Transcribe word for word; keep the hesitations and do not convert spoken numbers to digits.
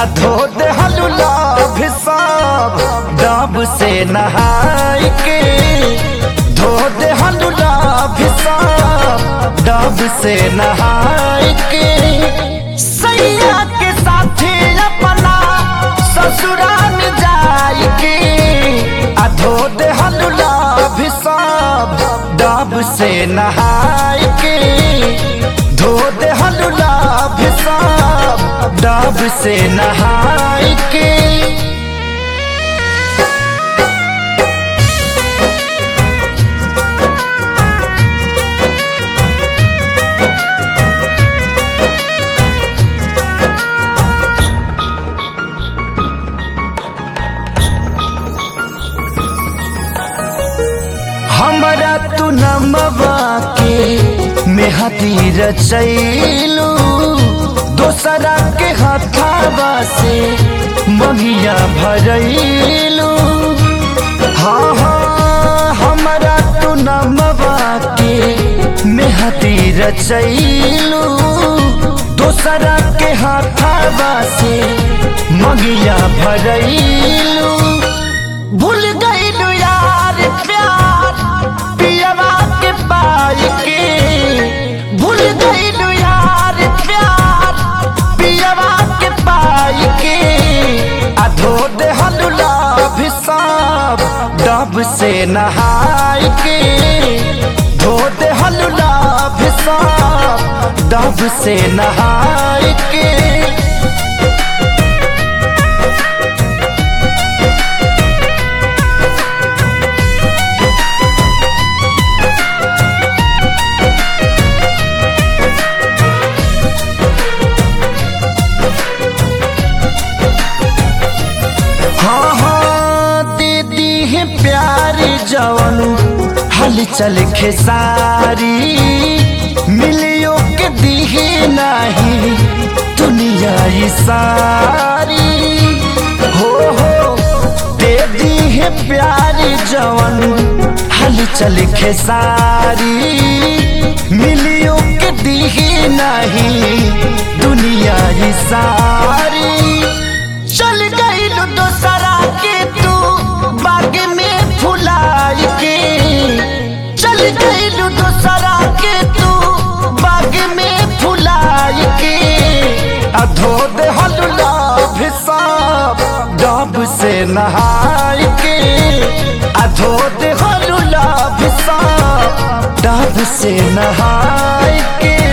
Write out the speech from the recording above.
अधो दे हलुला भिसाब डब से नहाई के धो दे हलुला भिसाब डब से नहाई के सैया के साथे अपना ससुराल जाई के अधो दे हलुला भिसाब डब से नहाई के धो दे हलुला भिसाब डब से नहाई के हमरा तू नमवा के मेहदी रचैलू दोसरा के हाथावा से मगिया भरैलू। हाँ हाँ हमरा तू नमवा के मेहदी रचैलू दोसरा के हाथावा से मगिया भरैलू। भूल गईलू यार प्यार पियवा के पाई के भूल गईलू यार प्यार पियवा के पाई के अधो दे हलुला भिसाब डब से नहाई के धो दे हलुला भिसाब डब से नहाई के हाँ हाँ दीदी है प्यारी जवानू हल चल खेसारी मिलियो के दीहे नहीं दुनिया ये सारी। हो हो दीदी है प्यारी जवानू हल चल खेसारी मिलियो के दीहे नहीं दुनिया ये सारी। चल गई दोसरा के तू बाग में फुलाई के चल गई दोसरा के तू बाग में फुलाई के अधो दे हलुला भिसाब डब से नहाई के अधो दे हलुला भिसाब डब से नहाई के।